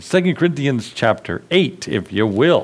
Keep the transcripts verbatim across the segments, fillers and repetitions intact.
Second Corinthians chapter eight, if you will.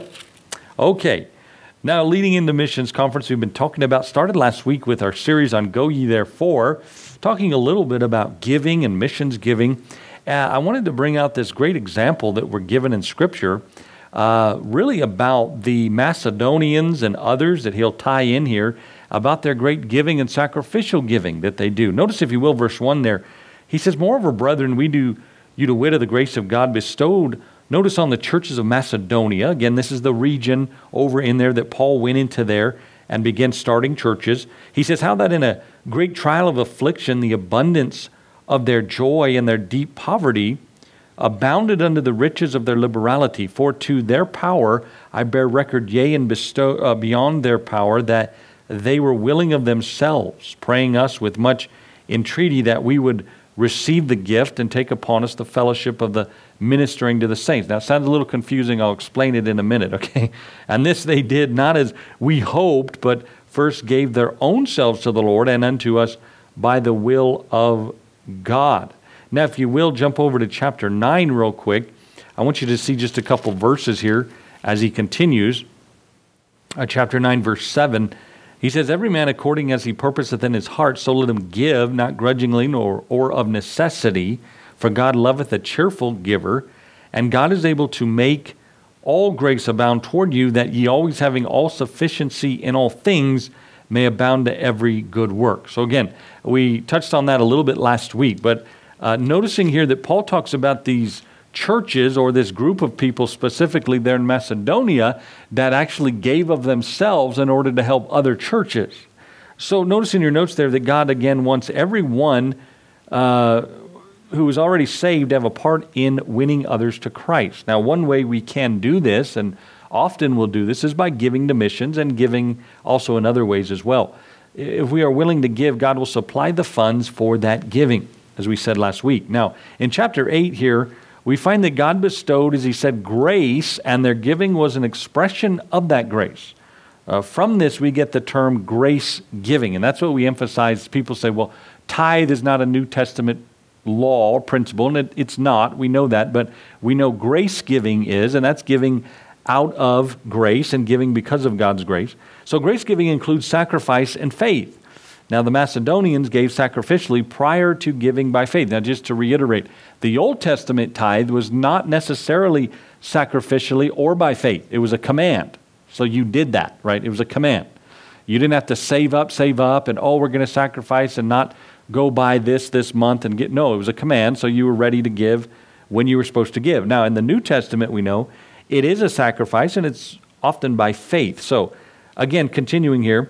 Okay, now leading into missions conference, we've been talking about, started last week with our series on Go Ye Therefore, talking a little bit about giving and missions giving. Uh, I wanted to bring out this great example that we're given in Scripture, uh, really about the Macedonians and others that he'll tie in here, about their great giving and sacrificial giving that they do. Notice, if you will, verse one there. He says, "Moreover, brethren, we do you to wit of the grace of God bestowed," notice, "on the churches of Macedonia." Again, this is the region over in there that Paul went into there and began starting churches. He says, "How that in a great trial of affliction, the abundance of their joy and their deep poverty abounded unto the riches of their liberality. For to their power I bear record, yea, and bestow uh, beyond their power, that they were willing of themselves, praying us with much entreaty that we would receive the gift and take upon us the fellowship of the ministering to the saints." Now, it sounds a little confusing. I'll explain it in a minute, okay? "And this they did not as we hoped, but first gave their own selves to the Lord and unto us by the will of God." Now, if you will, jump over to chapter nine real quick. I want you to see just a couple verses here as he continues. Uh, chapter nine, verse seven. He says, "Every man according as he purposeth in his heart, so let him give, not grudgingly nor or of necessity, for God loveth a cheerful giver. And God is able to make all grace abound toward you, that ye always having all sufficiency in all things may abound to every good work." So again, we touched on that a little bit last week, but uh, noticing here that Paul talks about these churches, or this group of people specifically there in Macedonia, that actually gave of themselves in order to help other churches. So notice in your notes there that God again wants everyone uh, who is already saved to have a part in winning others to Christ. Now, one way we can do this, and often we'll do this, is by giving to missions, and giving also in other ways as well. If we are willing to give, God will supply the funds for that giving, as we said last week. Now, in chapter eight here, we find that God bestowed, as he said, grace, and their giving was an expression of that grace. Uh, from this, we get the term grace giving, and that's what we emphasize. People say, well, tithe is not a New Testament law or principle, and it, it's not. We know that, but we know grace giving is, and that's giving out of grace and giving because of God's grace. So grace giving includes sacrifice and faith. Now, the Macedonians gave sacrificially prior to giving by faith. Now, just to reiterate, the Old Testament tithe was not necessarily sacrificially or by faith. It was a command. So you did that, right? It was a command. You didn't have to save up, save up, and, oh, we're going to sacrifice and not go by this this month and get. No, it was a command, so you were ready to give when you were supposed to give. Now, in the New Testament, we know it is a sacrifice, and it's often by faith. So, again, continuing here,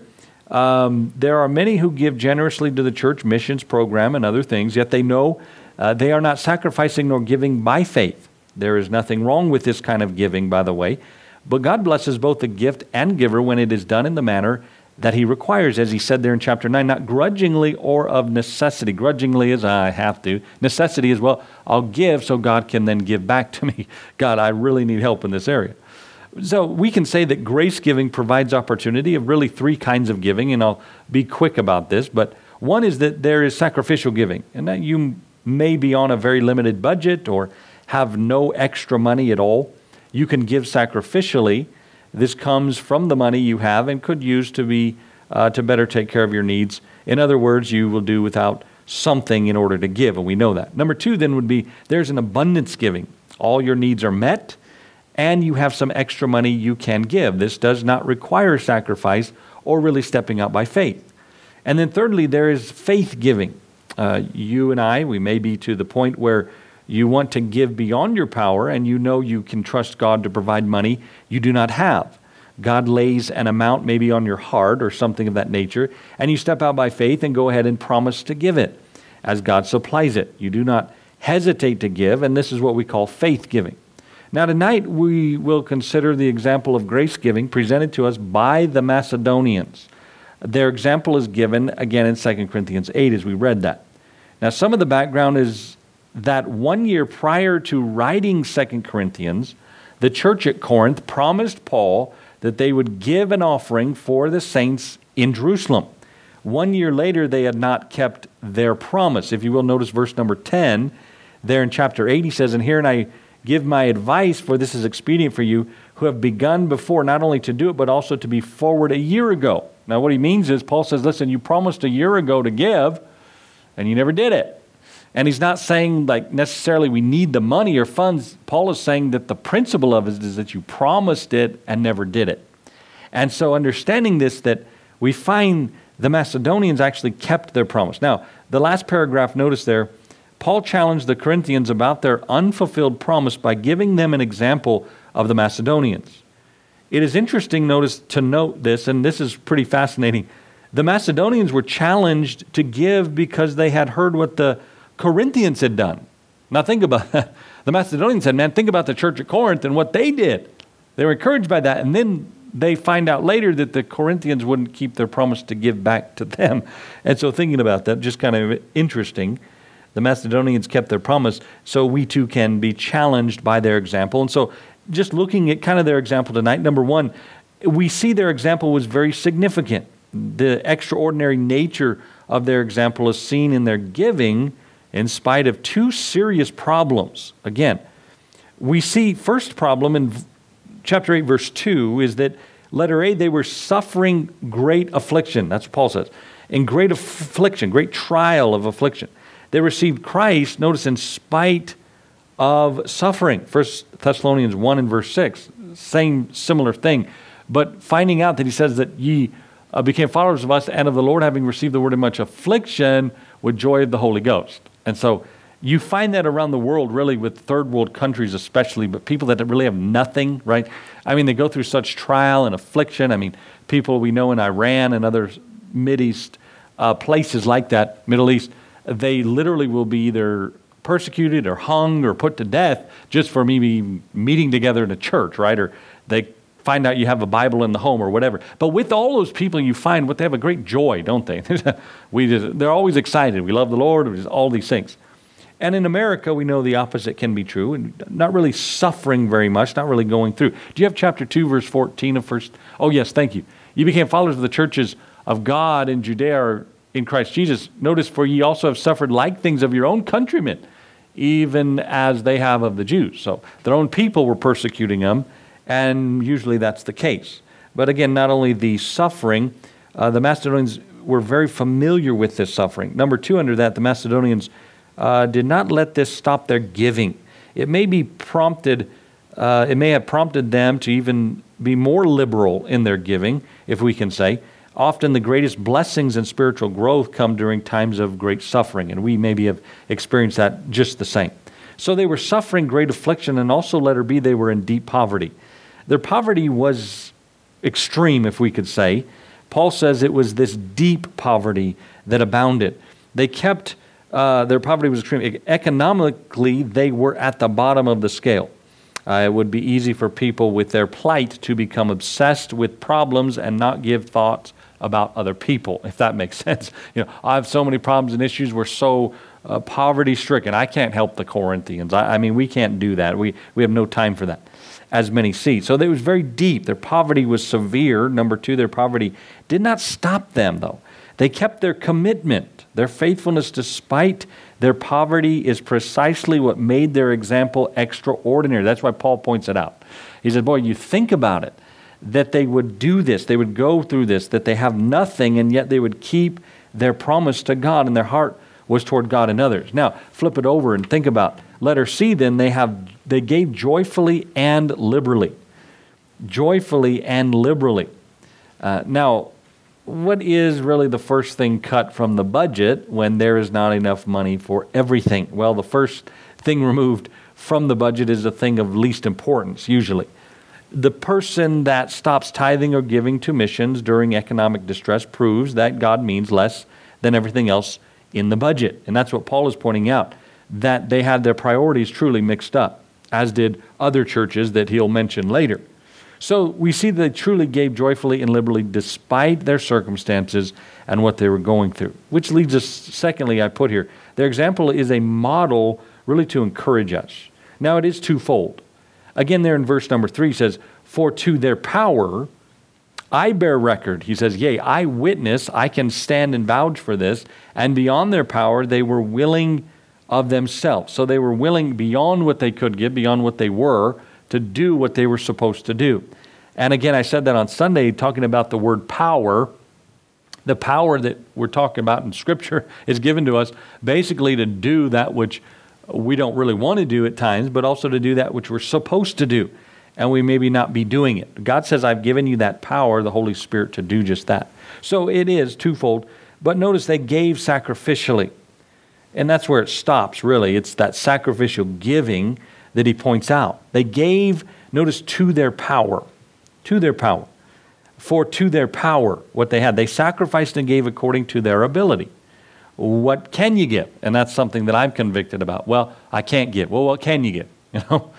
Um, there are many who give generously to the church missions program and other things, yet they know uh, they are not sacrificing nor giving by faith. There is nothing wrong with this kind of giving, by the way, but God blesses both the gift and giver when it is done in the manner that he requires, as he said there in chapter nine, not grudgingly or of necessity. Grudgingly is, I have to. Necessity is, well, I'll give so God can then give back to me. God, I really need help in this area. So we can say that grace giving provides opportunity of really three kinds of giving, and I'll be quick about this. But one is that there is sacrificial giving, and that you may be on a very limited budget or have no extra money at all. You can give sacrificially. This comes from the money you have and could use to be uh, to better take care of your needs. In other words, you will do without something in order to give, and we know that. Number two then would be there's an abundance giving. All your needs are met, and you have some extra money you can give. This does not require sacrifice or really stepping out by faith. And then thirdly, there is faith giving. Uh, you and I, we may be to the point where you want to give beyond your power, and you know you can trust God to provide money you do not have. God lays an amount maybe on your heart or something of that nature, and you step out by faith and go ahead and promise to give it as God supplies it. You do not hesitate to give, and this is what we call faith giving. Now tonight we will consider the example of grace giving presented to us by the Macedonians. Their example is given again in Second Corinthians eight as we read that. Now some of the background is that one year prior to writing Second Corinthians, the church at Corinth promised Paul that they would give an offering for the saints in Jerusalem. One year later, they had not kept their promise. If you will notice verse number ten, there in chapter eight, he says, "And here and I give my advice, for this is expedient for you, who have begun before not only to do it, but also to be forward a year ago. Now what he means is, Paul says, listen, you promised a year ago to give, and you never did it. And he's not saying like necessarily we need the money or funds. Paul is saying that the principle of it is that you promised it and never did it. And so understanding this, that we find the Macedonians actually kept their promise. Now, the last paragraph, notice there, Paul challenged the Corinthians about their unfulfilled promise by giving them an example of the Macedonians. It is interesting, notice, to note this, and this is pretty fascinating. The Macedonians were challenged to give because they had heard what the Corinthians had done. Now think about that. The Macedonians said, man, think about the church at Corinth and what they did. They were encouraged by that, and then they find out later that the Corinthians wouldn't keep their promise to give back to them. And so thinking about that, just kind of interesting. The Macedonians kept their promise, so we too can be challenged by their example. And so just looking at kind of their example tonight, number one, we see their example was very significant. The extraordinary nature of their example is seen in their giving in spite of two serious problems. Again, we see first problem in chapter eight, verse two, is that letter A, they were suffering great affliction. That's what Paul says. In great affliction, great trial of affliction. They received Christ, notice, in spite of suffering. First Thessalonians one and verse six, same similar thing. But finding out that he says that ye uh, became followers of us and of the Lord, having received the word in much affliction with joy of the Holy Ghost. And so you find that around the world, really, with third world countries especially, but people that really have nothing, right? I mean, they go through such trial and affliction. I mean, people we know in Iran and other Mideast uh, places like that, Middle East, they literally will be either persecuted or hung or put to death just for maybe meeting together in a church, right? Or they find out you have a Bible in the home or whatever. But with all those people, you find what they have a great joy, don't they? we just, they're always excited. We love the Lord, all these things. And in America, we know the opposite can be true, and not really suffering very much, not really going through. Do you have chapter two, verse fourteen of first? Oh, yes, thank you. You became followers of the churches of God in Judea or in Christ Jesus. Notice, for ye also have suffered like things of your own countrymen, even as they have of the Jews. So their own people were persecuting them, and usually that's the case. But again, not only the suffering, uh, the Macedonians were very familiar with this suffering. Number two, under that, the Macedonians uh, did not let this stop their giving. It may be prompted, uh, it may have prompted them to even be more liberal in their giving, if we can say. Often the greatest blessings and spiritual growth come during times of great suffering, and we maybe have experienced that just the same. So they were suffering great affliction, and also, letter B, they were in deep poverty. Their poverty was extreme, if we could say. Paul says it was this deep poverty that abounded. They kept, uh, their poverty was extreme. Economically, they were at the bottom of the scale. Uh, it would be easy for people with their plight to become obsessed with problems and not give thought about other people, if that makes sense. You know, I have so many problems and issues. We're so uh, poverty-stricken. I can't help the Corinthians. I, I mean, we can't do that. We we have no time for that, as many see. So it was very deep. Their poverty was severe. Number two, their poverty did not stop them, though. They kept their commitment. Their faithfulness despite their poverty is precisely what made their example extraordinary. That's why Paul points it out. He said, boy, you think about it, that they would do this, they would go through this, that they have nothing, and yet they would keep their promise to God, and their heart was toward God and others. Now, flip it over and think about letter C, then they have they gave joyfully and liberally. Joyfully and liberally. Uh, now, what is really the first thing cut from the budget when there is not enough money for everything? Well, the first thing removed from the budget is a thing of least importance, usually. The person that stops tithing or giving to missions during economic distress proves that God means less than everything else in the budget. And that's what Paul is pointing out, that they had their priorities truly mixed up, as did other churches that he'll mention later. So we see they truly gave joyfully and liberally despite their circumstances and what they were going through. Which leads us, secondly, I put here, their example is a model really to encourage us. Now it is twofold. Again, there in verse number three says, for to their power I bear record. He says, yea, I witness, I can stand and vouch for this. And beyond their power, they were willing of themselves. So they were willing beyond what they could give, beyond what they were, to do what they were supposed to do. And again, I said that on Sunday, talking about the word power. The power that we're talking about in Scripture is given to us basically to do that which we don't really want to do at times, but also to do that which we're supposed to do, and we maybe not be doing it. God says, I've given you that power, the Holy Spirit, to do just that. So it is twofold, but notice they gave sacrificially. And that's where it stops, really. It's that sacrificial giving that he points out. They gave, notice, to their power, to their power. For to their power, what they had. They sacrificed and gave according to their ability. What can you give? And that's something that I'm convicted about. Well, I can't give. Well, what can you give? You know,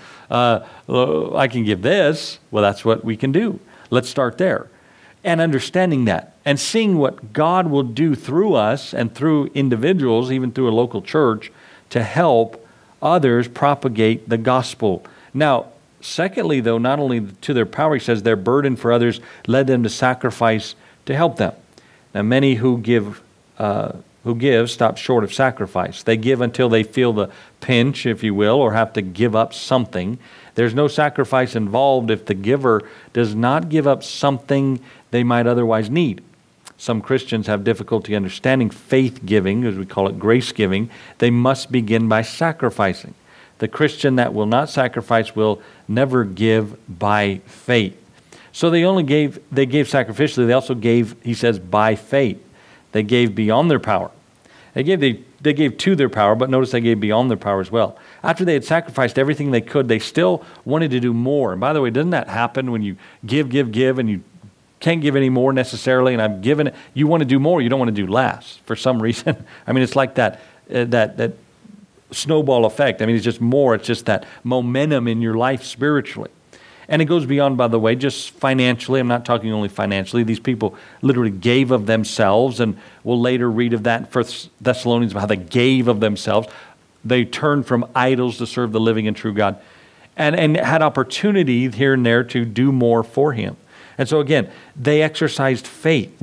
uh, I can give this. Well, that's what we can do. Let's start there. And understanding that and seeing what God will do through us and through individuals, even through a local church, to help others propagate the gospel. Now, secondly, though, not only to their power, he says, their burden for others led them to sacrifice to help them. Now, many who give uh, who give stop short of sacrifice. They give until they feel the pinch, if you will, or have to give up something. There's no sacrifice involved if the giver does not give up something they might otherwise need. Some Christians have difficulty understanding faith giving, as we call it grace giving. They must begin by sacrificing. The Christian that will not sacrifice will never give by faith. So they only gave, they gave sacrificially. They also gave, he says, by faith. They gave beyond their power. They gave, they, they gave to their power, but notice they gave beyond their power as well. After they had sacrificed everything they could, they still wanted to do more. And by the way, doesn't that happen when you give, give, give, and you can't give any more necessarily, and I'm giving it, you want to do more, you don't want to do less for some reason. I mean, it's like that, uh, that, that snowball effect. I mean, it's just more, it's just that momentum in your life spiritually. And it goes beyond, by the way, just financially. I'm not talking only financially. These people literally gave of themselves, and we'll later read of that in First Thessalonians about how they gave of themselves. They turned from idols to serve the living and true God, and, and had opportunity here and there to do more for him. And so again, they exercised faith,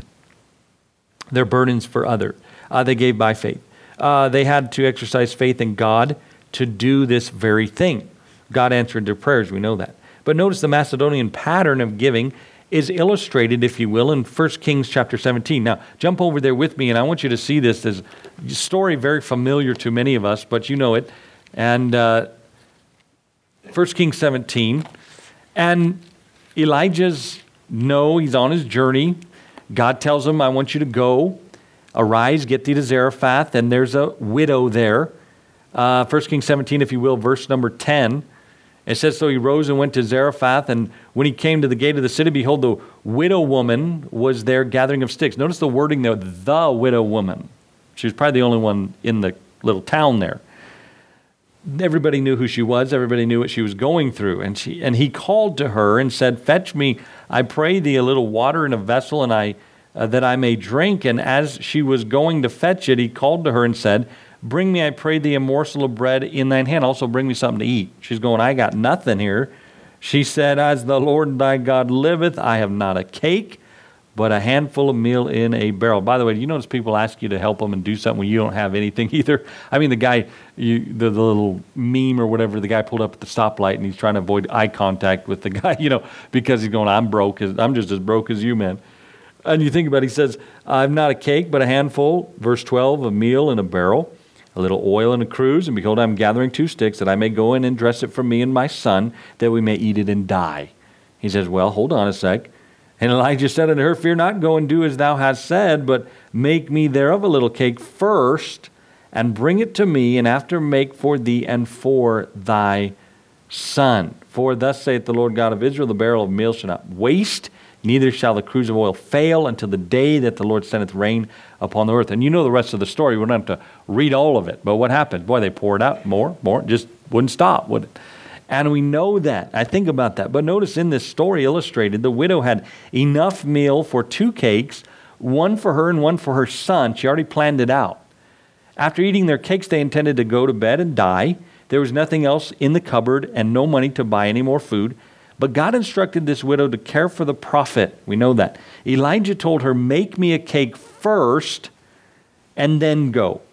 their burdens for others. Uh, they gave by faith. Uh, they had to exercise faith in God to do this very thing. God answered their prayers, we know that. But notice the Macedonian pattern of giving is illustrated, if you will, in First Kings chapter seventeen. Now, jump over there with me, and I want you to see this as a story very familiar to many of us, but you know it. And uh, First Kings seventeen, and Elijah's, no, he's on his journey. God tells him, I want you to go, arise, get thee to Zarephath, and there's a widow there. Uh, First Kings seventeen, if you will, verse number ten. It says, so he rose and went to Zarephath, and when he came to the gate of the city, behold, the widow woman was there gathering of sticks. Notice the wording there, the widow woman. She was probably the only one in the little town there. Everybody knew who she was. Everybody knew what she was going through. And she and he called to her and said, fetch me, I pray thee, a little water in a vessel, and I uh, that I may drink. And as she was going to fetch it, he called to her and said, bring me, I pray thee, a morsel of bread in thine hand. Also bring me something to eat. She's going, I got nothing here. She said, as the Lord thy God liveth, I have not a cake, but a handful of meal in a barrel. By the way, you notice people ask you to help them and do something when you don't have anything either. I mean, the guy, you, the, the little meme or whatever, the guy pulled up at the stoplight and he's trying to avoid eye contact with the guy, you know, because he's going, I'm broke. I'm just as broke as you, man. And you think about it, he says, I've not a cake, but a handful, verse twelve, of meal in a barrel, a little oil in a cruse, and behold, I'm gathering two sticks, that I may go in and dress it for me and my son, that we may eat it and die. He says, well, hold on a sec. And Elijah said unto her, fear not, go and do as thou hast said, but make me thereof a little cake first, and bring it to me, and after make for thee and for thy son. For thus saith the Lord God of Israel, the barrel of meal shall not waste, neither shall the cruse of oil fail until the day that the Lord sendeth rain upon the earth. And you know the rest of the story. We don't have to read all of it. But what happened? Boy, they poured out more, more. Just wouldn't stop, would it? And we know that. I think about that. But notice in this story illustrated, the widow had enough meal for two cakes, one for her and one for her son. She already planned it out. After eating their cakes, they intended to go to bed and die. There was nothing else in the cupboard and no money to buy any more food. But God instructed this widow to care for the prophet. We know that. Elijah told her, make me a cake first and then go.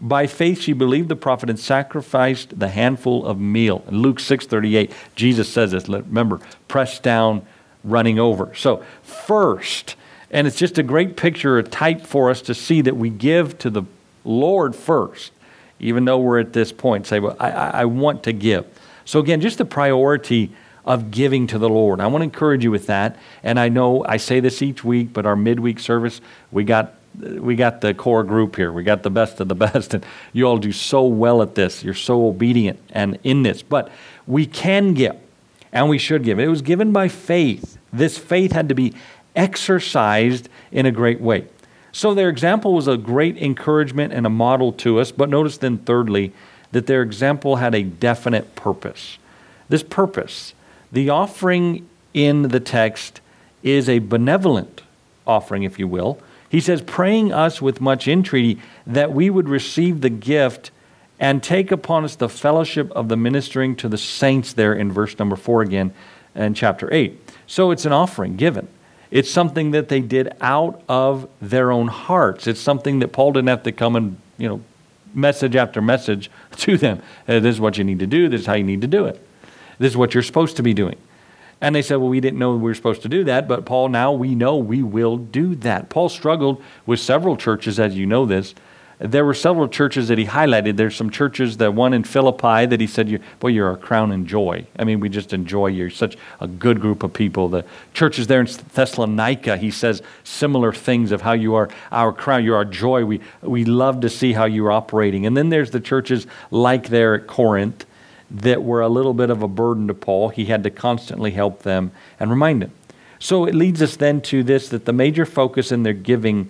By faith she believed the prophet and sacrificed the handful of meal. In Luke six thirty-eight, Jesus says this, remember, pressed down, running over. So first, and it's just a great picture, a type for us to see that we give to the Lord first, even though we're at this point. Say, well, I, I want to give. So again, just the priority of giving to the Lord. I want to encourage you with that. And I know I say this each week, but our midweek service, we got we got the core group here. We got the best of the best. And you all do so well at this. You're so obedient and in this. But we can give, and we should give. It was given by faith. This faith had to be exercised in a great way. So their example was a great encouragement and a model to us. But notice then thirdly, that their example had a definite purpose. This purpose, the offering in the text is a benevolent offering, if you will. He says, praying us with much entreaty that we would receive the gift and take upon us the fellowship of the ministering to the saints there in verse number four again in chapter eight. So it's an offering given. It's something that they did out of their own hearts. It's something that Paul didn't have to come and, you know, message after message to them. Hey, this is what you need to do. This is how you need to do it. This is what you're supposed to be doing. And they said, well, we didn't know we were supposed to do that, but Paul, now we know we will do that. Paul struggled with several churches, as you know this. There were several churches that he highlighted. There's some churches, the one in Philippi that he said, you, boy, you're our crown and joy. I mean, we just enjoy you. You're such a good group of people. The churches there in Thessalonica, he says similar things of how you are our crown, you're our joy. We, we love to see how you're operating. And then there's the churches like there at Corinth that were a little bit of a burden to Paul. He had to constantly help them and remind them. So it leads us then to this, that the major focus in their giving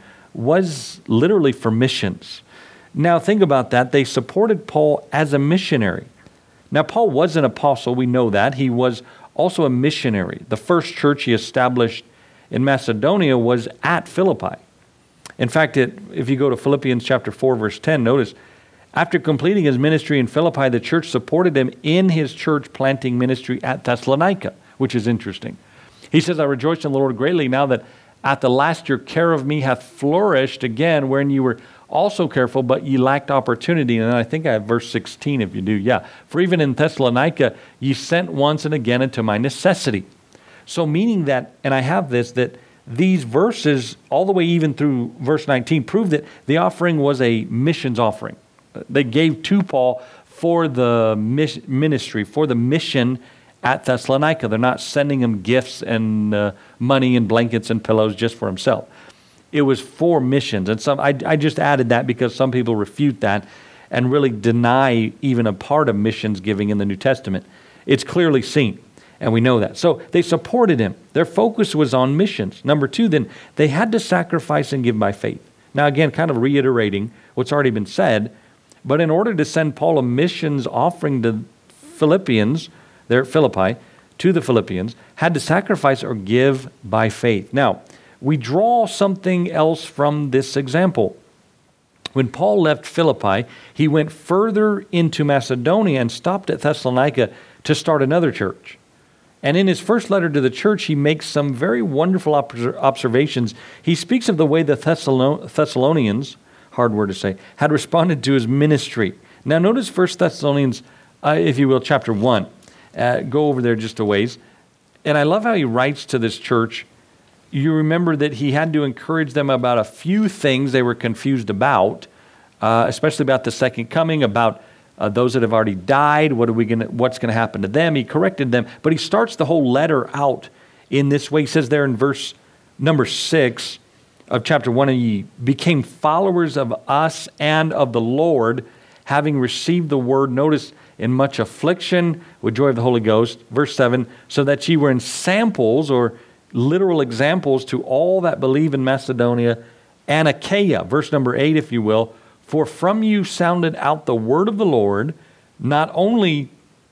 was literally for missions. Now think about that. They supported Paul as a missionary. Now Paul was an apostle, we know that. He was also a missionary. The first church he established in Macedonia was at Philippi. In fact, it, if you go to Philippians chapter four, verse ten, notice, after completing his ministry in Philippi, the church supported him in his church planting ministry at Thessalonica, which is interesting. He says, I rejoice in the Lord greatly now that at the last your care of me hath flourished again, wherein you were also careful, but ye lacked opportunity. And I think I have verse sixteen if you do. Yeah. For even in Thessalonica, ye sent once and again into my necessity. So meaning that, and I have this, that these verses, all the way even through verse nineteen, prove that the offering was a missions offering. They gave to Paul for the ministry, for the mission at Thessalonica. They're not sending him gifts and uh, money and blankets and pillows just for himself. It was for missions. And some I, I just added that because some people refute that and really deny even a part of missions giving in the New Testament. It's clearly seen, and we know that. So they supported him. Their focus was on missions. Number two, then, they had to sacrifice and give by faith. Now, again, kind of reiterating what's already been said, but in order to send Paul a missions offering to Philippians, there at Philippi, to the Philippians, had to sacrifice or give by faith. Now, we draw something else from this example. When Paul left Philippi, he went further into Macedonia and stopped at Thessalonica to start another church. And in his first letter to the church, he makes some very wonderful observations. He speaks of the way the Thessalonians, hard word to say, had responded to his ministry. Now notice First Thessalonians, uh, if you will, chapter one. Uh, go over there just a ways. And I love how he writes to this church. You remember that he had to encourage them about a few things they were confused about, uh, especially about the second coming, about uh, those that have already died. What are we going? What's going to happen to them? He corrected them, but he starts the whole letter out in this way. He says there in verse number six of chapter one, and ye became followers of us and of the Lord, having received the word. Notice, in much affliction with joy of the Holy Ghost. Verse seven, so that ye were in samples or literal examples to all that believe in Macedonia and Achaia. Verse number eight, if you will, for from you sounded out the word of the Lord, not only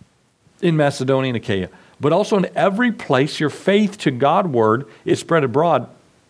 in Macedonia and Achaia, but also in every place your faith to God-ward is spread abroad,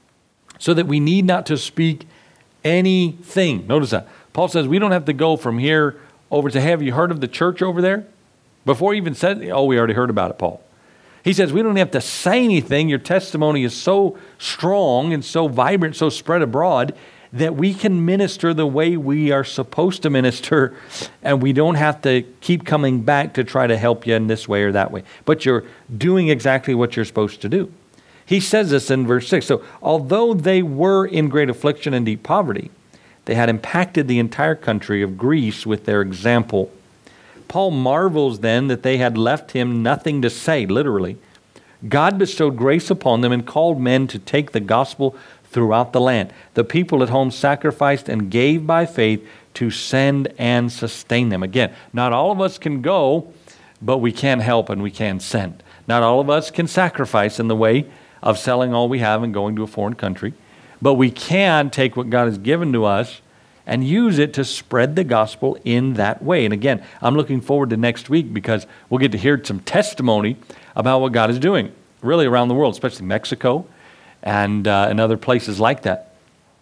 so that we need not to speak anything. Notice that. Paul says we don't have to go from here over to, have you heard of the church over there? Before he even said, oh, we already heard about it, Paul. He says we don't have to say anything. Your testimony is so strong and so vibrant, so spread abroad, that we can minister the way we are supposed to minister, and we don't have to keep coming back to try to help you in this way or that way. But you're doing exactly what you're supposed to do. He says this in verse six. So, although they were in great affliction and deep poverty, they had impacted the entire country of Greece with their example. Paul marvels then that they had left him nothing to say, literally. God bestowed grace upon them and called men to take the gospel throughout the land. The people at home sacrificed and gave by faith to send and sustain them. Again, not all of us can go, but we can help and we can send. Not all of us can sacrifice in the way of selling all we have and going to a foreign country, but we can take what God has given to us and use it to spread the gospel in that way. And again, I'm looking forward to next week because we'll get to hear some testimony about what God is doing, really around the world, especially Mexico and uh, and other places like that.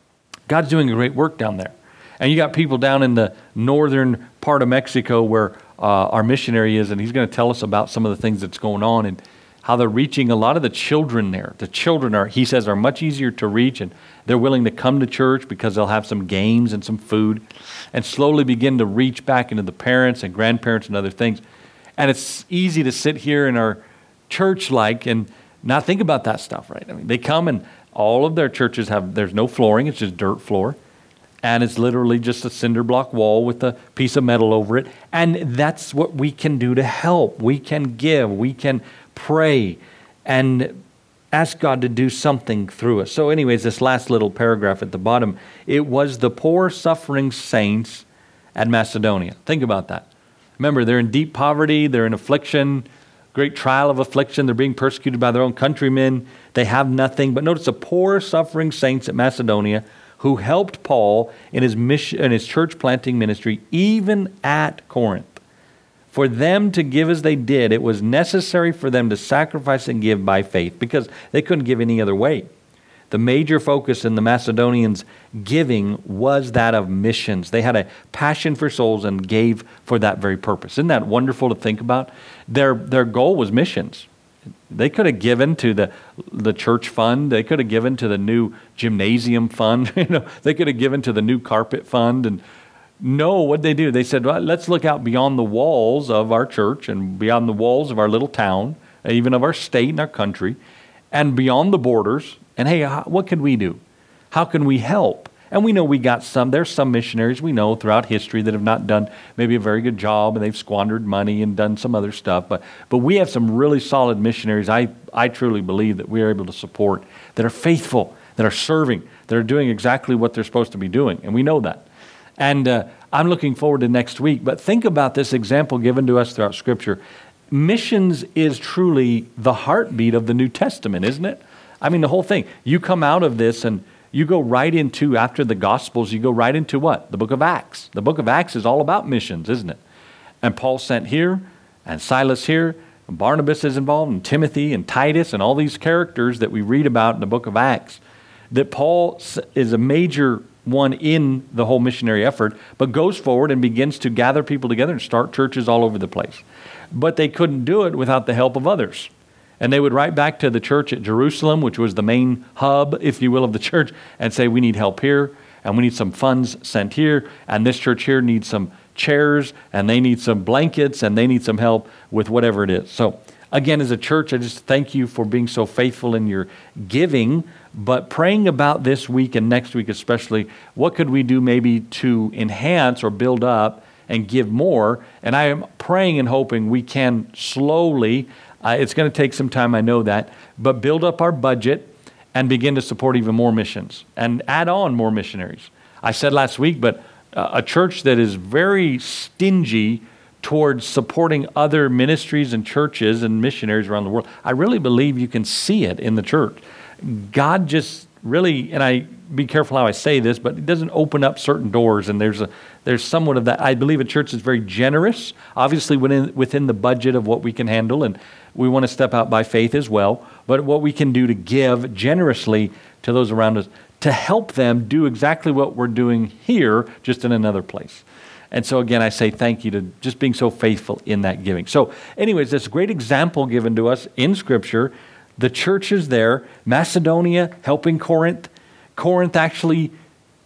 God's doing a great work down there. And you got people down in the northern part of Mexico where uh, our missionary is, and he's going to tell us about some of the things that's going on and how they're reaching a lot of the children there. The children are, he says, are much easier to reach, and they're willing to come to church because they'll have some games and some food and slowly begin to reach back into the parents and grandparents and other things. And it's easy to sit here in our church like and not think about that stuff, right? I mean, they come and all of their churches have, there's no flooring, it's just dirt floor. And it's literally just a cinder block wall with a piece of metal over it. And that's what we can do to help. We can give, we can pray and ask God to do something through us. So anyways, this last little paragraph at the bottom, it was the poor suffering saints at Macedonia. Think about that. Remember, they're in deep poverty, they're in affliction, great trial of affliction. They're being persecuted by their own countrymen. They have nothing. But notice the poor suffering saints at Macedonia who helped Paul in his mission, in his church planting ministry, even at Corinth. For them to give as they did, it was necessary for them to sacrifice and give by faith because they couldn't give any other way. The major focus in the Macedonians' giving was that of missions. They had a passion for souls and gave for that very purpose. Isn't that wonderful to think about? Their their goal was missions. They could have given to the the church fund. They could have given to the new gymnasium fund. You know, they could have given to the new carpet fund. And no, what'd they do? They said, well, let's look out beyond the walls of our church and beyond the walls of our little town, even of our state and our country, and beyond the borders. And hey, what can we do? How can we help? And we know we got some, there's some missionaries we know throughout history that have not done maybe a very good job and they've squandered money and done some other stuff. But but we have some really solid missionaries I, I truly believe that we are able to support, that are faithful, that are serving, that are doing exactly what they're supposed to be doing. And we know that. And uh, I'm looking forward to next week. But think about this example given to us throughout Scripture. Missions is truly the heartbeat of the New Testament, isn't it? I mean, the whole thing. You come out of this and you go right into, after the Gospels, you go right into what? The book of Acts. The book of Acts is all about missions, isn't it? And Paul sent here, and Silas here, and Barnabas is involved, and Timothy, and Titus, and all these characters that we read about in the book of Acts. That Paul is a major one in the whole missionary effort, but goes forward and begins to gather people together and start churches all over the place. But they couldn't do it without the help of others. And they would write back to the church at Jerusalem, which was the main hub, if you will, of the church, and say, we need help here, and we need some funds sent here, and this church here needs some chairs, and they need some blankets, and they need some help with whatever it is. So, again, as a church, I just thank you for being so faithful in your giving, but praying about this week and next week especially, what could we do maybe to enhance or build up and give more? And I am praying and hoping we can slowly, Uh, it's going to take some time, I know that, but build up our budget and begin to support even more missions and add on more missionaries. I said last week, but uh, a church that is very stingy towards supporting other ministries and churches and missionaries around the world, I really believe you can see it in the church. God just really, and I be careful how I say this, but it doesn't open up certain doors, and there's a there's somewhat of that. I believe a church is very generous, obviously within within the budget of what we can handle, and we want to step out by faith as well, but what we can do to give generously to those around us to help them do exactly what we're doing here, just in another place. And so again, I say thank you to just being so faithful in that giving. So anyways, this great example given to us in Scripture. The church is there, Macedonia helping Corinth. Corinth actually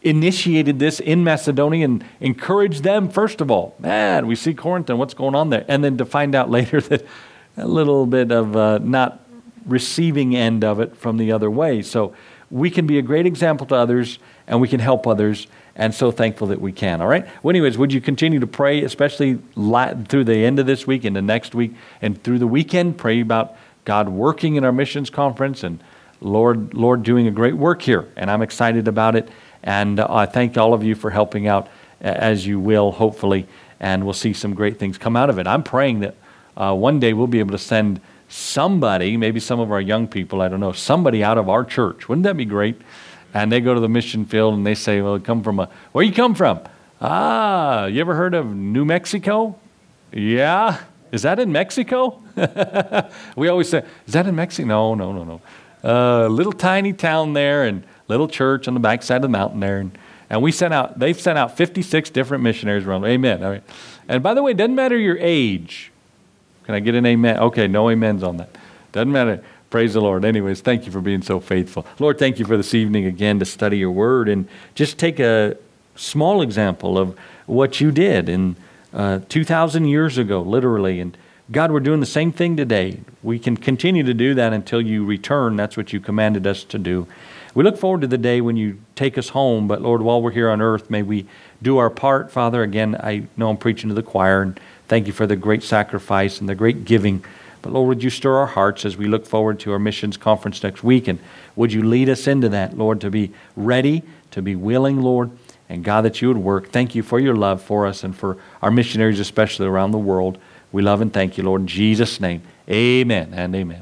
initiated this in Macedonia and encouraged them, first of all. Man, we see Corinth and what's going on there. And then to find out later that a little bit of uh, not receiving end of it from the other way. So we can be a great example to others, and we can help others, and so thankful that we can. All right? Well, anyways, would you continue to pray, especially through the end of this week and the next week and through the weekend? Pray about God working in our missions conference and Lord, Lord doing a great work here. And I'm excited about it. And uh, I thank all of you for helping out as you will, hopefully, and we'll see some great things come out of it. I'm praying that uh, one day we'll be able to send somebody, maybe some of our young people, I don't know, somebody out of our church. Wouldn't that be great? And they go to the mission field and they say, well, come from a, where you come from? Ah, you ever heard of New Mexico? Yeah. Is that in Mexico? We always say, is that in Mexico? No, no, no, no. Uh, little tiny town there and little church on the backside of the mountain there. And, and we sent out, they've sent out fifty-six different missionaries around. Amen. All right. And by the way, it doesn't matter your age. Can I get an amen? Okay, no amens on that. Doesn't matter. Praise the Lord. Anyways, thank you for being so faithful. Lord, thank you for this evening again to study your word and just take a small example of what you did in uh, two thousand years ago, literally. And God, we're doing the same thing today. We can continue to do that until you return. That's what you commanded us to do. We look forward to the day when you take us home. But Lord, while we're here on earth, may we do our part. Father, again, I know I'm preaching to the choir, and thank you for the great sacrifice and the great giving. But Lord, would you stir our hearts as we look forward to our missions conference next week? And would you lead us into that, Lord, to be ready, to be willing, Lord, and God, that you would work. Thank you for your love for us and for our missionaries, especially around the world. We love and thank you, Lord, in Jesus' name. Amen and amen.